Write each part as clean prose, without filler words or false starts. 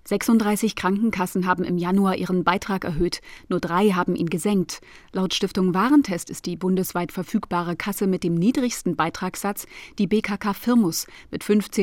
36 Krankenkassen haben im Januar ihren Beitrag erhöht, nur 3 haben ihn gesenkt. Laut Stiftung Warentest ist die bundesweit verfügbare Kasse mit dem niedrigsten Beitragssatz die BKK Firmus mit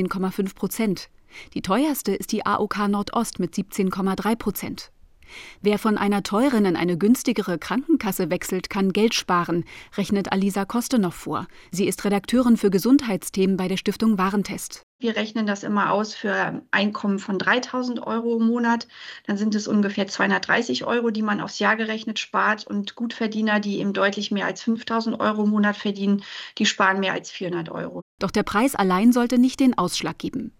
15,5%. Die teuerste ist die AOK Nordost mit 17,3%. Wer von einer teuren in eine günstigere Krankenkasse wechselt, kann Geld sparen, rechnet Alisa Kostenov vor. Sie ist Redakteurin für Gesundheitsthemen bei der Stiftung Warentest. Wir rechnen das immer aus für Einkommen von 3.000 € im Monat. Dann sind es ungefähr 230 €, die man aufs Jahr gerechnet spart. Und Gutverdiener, die eben deutlich mehr als 5.000 € im Monat verdienen, die sparen mehr als 400 €. Doch der Preis allein sollte nicht den Ausschlag geben.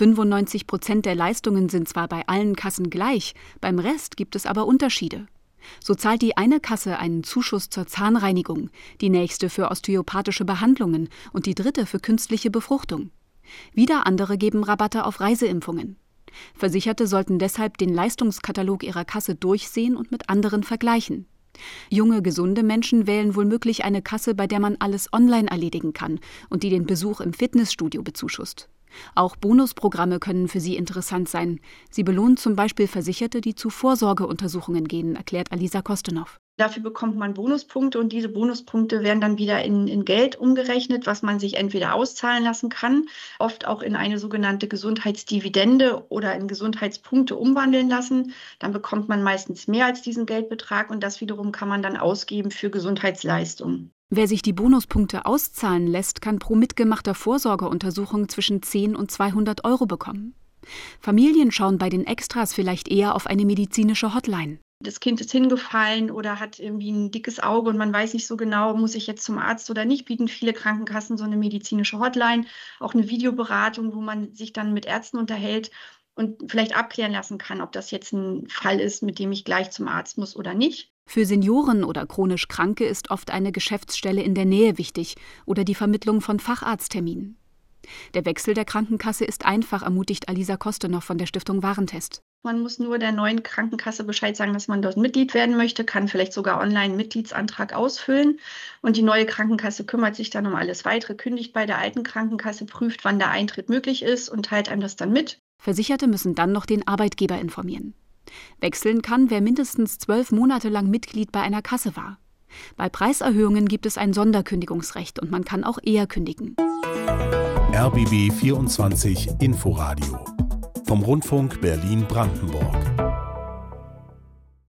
95% der Leistungen sind zwar bei allen Kassen gleich, beim Rest gibt es aber Unterschiede. So zahlt die eine Kasse einen Zuschuss zur Zahnreinigung, die nächste für osteopathische Behandlungen und die dritte für künstliche Befruchtung. Wieder andere geben Rabatte auf Reiseimpfungen. Versicherte sollten deshalb den Leistungskatalog ihrer Kasse durchsehen und mit anderen vergleichen. Junge, gesunde Menschen wählen womöglich eine Kasse, bei der man alles online erledigen kann und die den Besuch im Fitnessstudio bezuschusst. Auch Bonusprogramme können für sie interessant sein. Sie belohnen zum Beispiel Versicherte, die zu Vorsorgeuntersuchungen gehen, erklärt Alisa Kostenov. Dafür bekommt man Bonuspunkte und diese Bonuspunkte werden dann wieder in Geld umgerechnet, was man sich entweder auszahlen lassen kann, oft auch in eine sogenannte Gesundheitsdividende oder in Gesundheitspunkte umwandeln lassen. Dann bekommt man meistens mehr als diesen Geldbetrag und das wiederum kann man dann ausgeben für Gesundheitsleistungen. Wer sich die Bonuspunkte auszahlen lässt, kann pro mitgemachter Vorsorgeuntersuchung zwischen 10 und 200 € bekommen. Familien schauen bei den Extras vielleicht eher auf eine medizinische Hotline. Das Kind ist hingefallen oder hat irgendwie ein dickes Auge und man weiß nicht so genau, muss ich jetzt zum Arzt oder nicht, bieten viele Krankenkassen so eine medizinische Hotline, auch eine Videoberatung, wo man sich dann mit Ärzten unterhält und vielleicht abklären lassen kann, ob das jetzt ein Fall ist, mit dem ich gleich zum Arzt muss oder nicht. Für Senioren oder chronisch Kranke ist oft eine Geschäftsstelle in der Nähe wichtig oder die Vermittlung von Facharztterminen. Der Wechsel der Krankenkasse ist einfach, ermutigt Alisa Kostenov von der Stiftung Warentest. Man muss nur der neuen Krankenkasse Bescheid sagen, dass man dort Mitglied werden möchte, kann vielleicht sogar online einen Mitgliedsantrag ausfüllen. Und die neue Krankenkasse kümmert sich dann um alles Weitere, kündigt bei der alten Krankenkasse, prüft, wann der Eintritt möglich ist und teilt einem das dann mit. Versicherte müssen dann noch den Arbeitgeber informieren. Wechseln kann, wer mindestens 12 Monate lang Mitglied bei einer Kasse war. Bei Preiserhöhungen gibt es ein Sonderkündigungsrecht und man kann auch eher kündigen. RBB 24 Inforadio vom Rundfunk Berlin-Brandenburg.